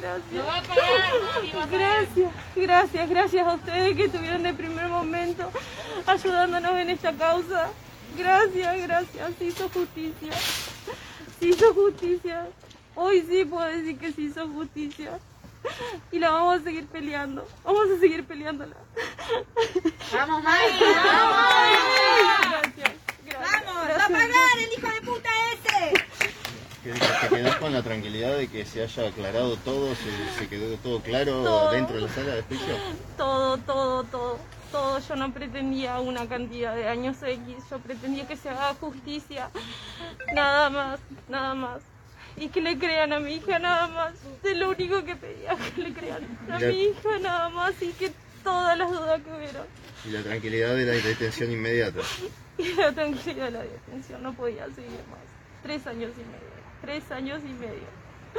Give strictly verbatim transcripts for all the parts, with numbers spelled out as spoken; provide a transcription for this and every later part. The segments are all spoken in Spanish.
gracias. Gracias, gracias, gracias a ustedes que estuvieron de primer momento ayudándonos en esta causa. Gracias, gracias, se hizo justicia. Se hizo justicia. Hoy sí puedo decir que se hizo justicia. Y la vamos a seguir peleando. Vamos a seguir peleándola. ¡Vamos, Mari! ¡Vamos! Gracias, gracias. ¡Vamos! ¡Va a pagar el hijo de puta ese! Que te quedás con la tranquilidad de que se haya aclarado todo, se, se quedó todo claro todo. Dentro de la sala de juicio. Todo, todo, todo. Todo. Yo no pretendía una cantidad de años X. Yo pretendía que se haga justicia. Nada más, nada más. Y que le crean a mi hija nada más. Es lo único que pedía, que le crean a mi hija nada más y que todas las dudas que hubieron. Y la tranquilidad de la detención inmediata. Y la tranquilidad de la detención, no podía seguir más. Tres años y medio, tres años y medio.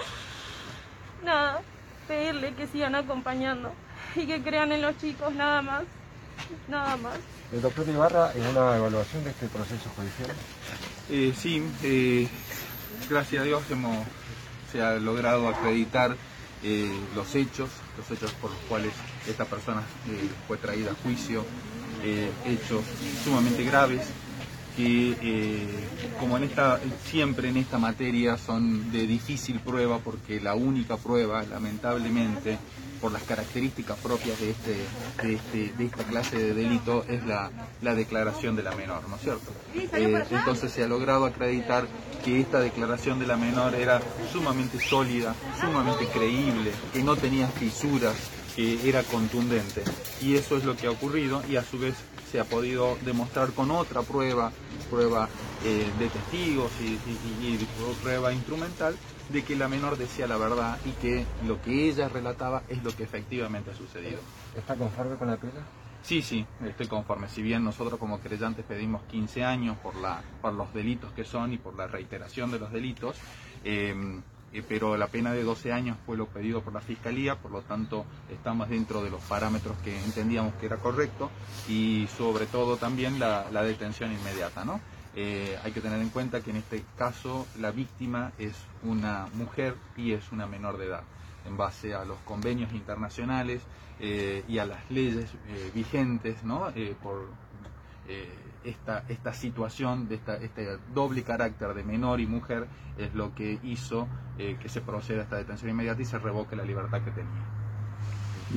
Nada, pedirle que sigan acompañando y que crean en los chicos nada más, nada más. El doctor Ibarra, en una evaluación de este proceso judicial. Eh, sí, eh, gracias a Dios hemos, se ha logrado acreditar eh, los hechos, los hechos por los cuales esta persona eh, fue traída a juicio, eh, hechos sumamente graves que eh, como en esta, siempre en esta materia son de difícil prueba porque la única prueba, lamentablemente, por las características propias de, este, de, este, de esta clase de delito es la, la declaración de la menor, ¿no es cierto? Eh, entonces se ha logrado acreditar que esta declaración de la menor era sumamente sólida, sumamente creíble, que no tenía fisuras, que era contundente. Y eso es lo que ha ocurrido y a su vez se ha podido demostrar con otra prueba, prueba eh, de testigos y, y, y prueba instrumental, de que la menor decía la verdad y que lo que ella relataba es lo que efectivamente ha sucedido. ¿Está conforme con la pena? Sí, sí, estoy conforme. Si bien nosotros como creyentes pedimos quince años por, la, por los delitos que son y por la reiteración de los delitos, eh, eh, pero la pena de doce años fue lo pedido por la Fiscalía, por lo tanto estamos dentro de los parámetros que entendíamos que era correcto y sobre todo también la, la detención inmediata, ¿no? Eh, hay que tener en cuenta que en este caso la víctima es una mujer y es una menor de edad. En base a los convenios internacionales eh, y a las leyes eh, vigentes, ¿no? eh, por eh, esta, esta situación de esta, este doble carácter de menor y mujer es lo que hizo eh, que se proceda a esta detención inmediata y se revoque la libertad que tenía.